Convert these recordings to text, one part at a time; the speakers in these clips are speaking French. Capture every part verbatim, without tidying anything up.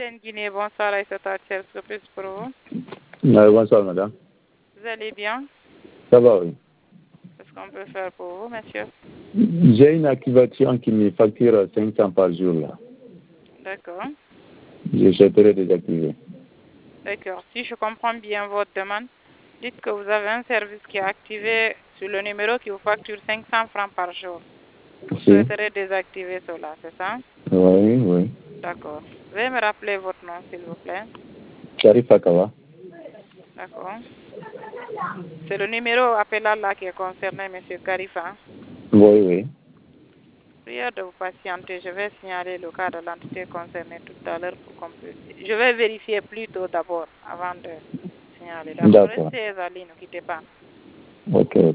Guinée, bonsoir, Aïssata Tchel, surprise pour vous. Oui, bonsoir, madame. Vous allez bien? Ça va, oui. Qu'est-ce qu'on peut faire pour vous, monsieur? J'ai une activation qui me facture cinq cents par jour, là. D'accord. Je souhaiterais désactiver. D'accord. Si je comprends bien votre demande, dites que vous avez un service qui est activé sur le numéro qui vous facture cinq cents francs par jour. Vous Si. souhaiterez désactiver cela, c'est ça? Oui, oui. D'accord. Veuillez me rappeler votre nom, s'il vous plaît. Sharif Akawa. D'accord. C'est le numéro appelé là qui est concerné, monsieur Karifa. Oui, oui. Prière de vous patienter. Je vais signaler le cas de l'entité concernée tout à l'heure pour qu'on puisse... Je vais vérifier plutôt d'abord avant de signaler. D'accord. Restez à ligne, ne quittez pas. Ok, ok.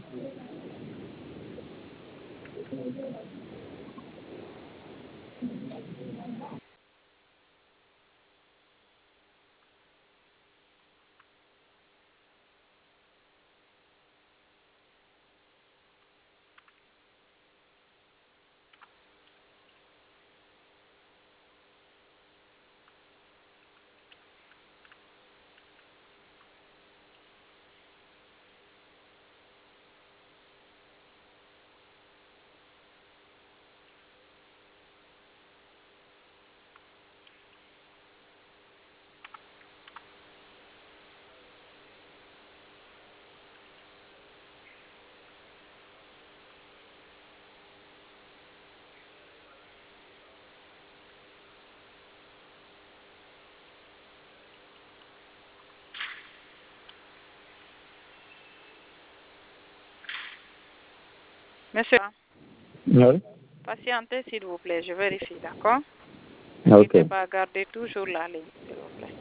Monsieur, Oui. patientez s'il vous plaît, je vérifie, d'accord? Ok. Ne quittez pas, gardez toujours la ligne, s'il vous plaît.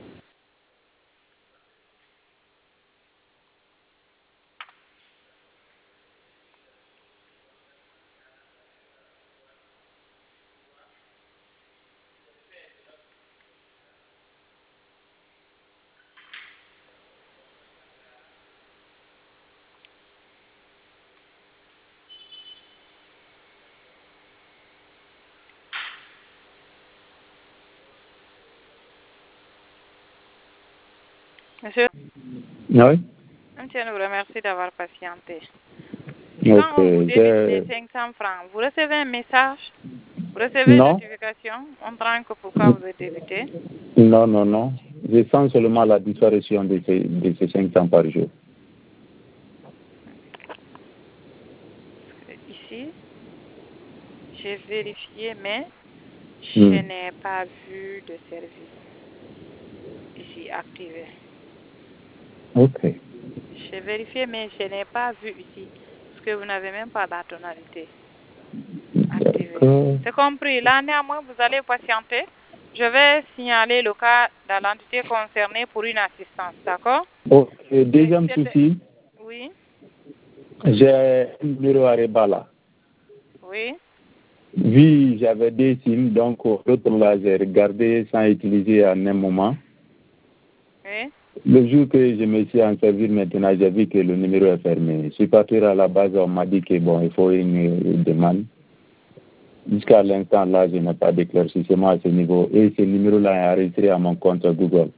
Monsieur, Oui. monsieur, nous vous remercie d'avoir patienté. Ok. Quand on vous débite Je- les cinq cents francs, vous recevez un message, vous recevez une Non. notification montrant que pourquoi vous êtes débité. Non, non, non. Je sens seulement la disparition de ces, de ces cinq cents par jour. Ici, j'ai vérifié, mais je Hmm. n'ai pas vu de service ici activé. Ok. J'ai vérifié, mais je n'ai pas vu ici, parce que vous n'avez même pas la tonalité activée. D'accord. C'est compris. Là, néanmoins, vous allez patienter. Je vais signaler le cas de l'entité concernée pour une assistance, d'accord? Ok. Deuxième C'est- souci, Oui, j'ai un numéro à Rebala. oui. Oui, j'avais deux SIM, donc l'autre là, j'ai regardé sans utiliser en un moment. Oui. Le jour que je me suis en servi maintenant, j'ai vu que le numéro est fermé. Je suis parti à la base, on m'a dit que bon, il faut une, une demande. Jusqu'à l'instant là, je n'ai pas d'éclaircissement à ce niveau. Et ce numéro-là est enregistré à mon compte Google.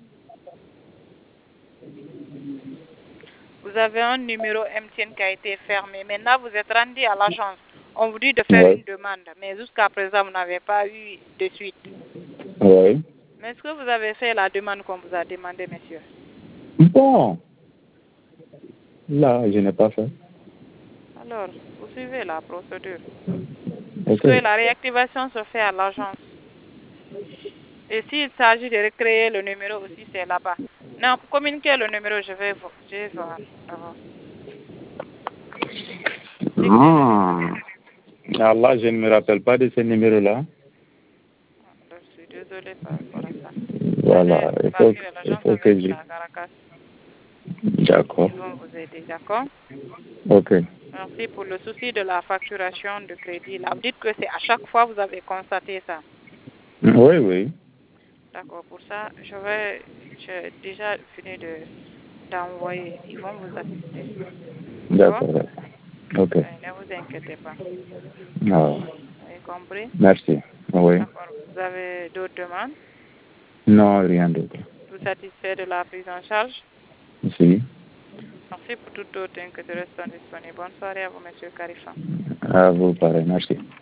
Vous avez un numéro M T N qui a été fermé. Maintenant, vous êtes rendu à l'agence. On vous dit de faire Ouais. une demande, mais jusqu'à présent, vous n'avez pas eu de suite. Oui. Mais est-ce que vous avez fait la demande qu'on vous a demandé, monsieur? Bon. Là, je n'ai pas fait. Alors, vous suivez la procédure. Ok. Parce que la réactivation se fait à l'agence. Et s'il s'agit de recréer le numéro aussi, c'est là-bas. Non, pour communiquer le numéro, je vais, vo- je vais voir d'abord. Ah. Ah, là, je ne me rappelle pas de ce numéro-là. Je suis désolée par rapport à ça. Voilà. Allez Il faut, partir à il l'agence faut que avec je... la Caracas. D'accord. Ils vont vous aider, d'accord? Ok. Merci pour le souci de la facturation de crédit. Là, vous dites que c'est à chaque fois vous avez constaté ça. Oui, oui. D'accord, pour ça, je vais, j'ai déjà fini de d'envoyer. Ils vont vous assister. D'accord? D'accord. Ok. Euh, Ne vous inquiétez pas. Ah. Vous avez compris? Merci. Oui. D'accord. Vous avez d'autres demandes? Non, rien d'autre. Vous satisfait de la prise en charge? Si. Merci pour toute autre que tu restes disponible. Bonne soirée à vous, monsieur Karifa. À vous, pareil. Merci.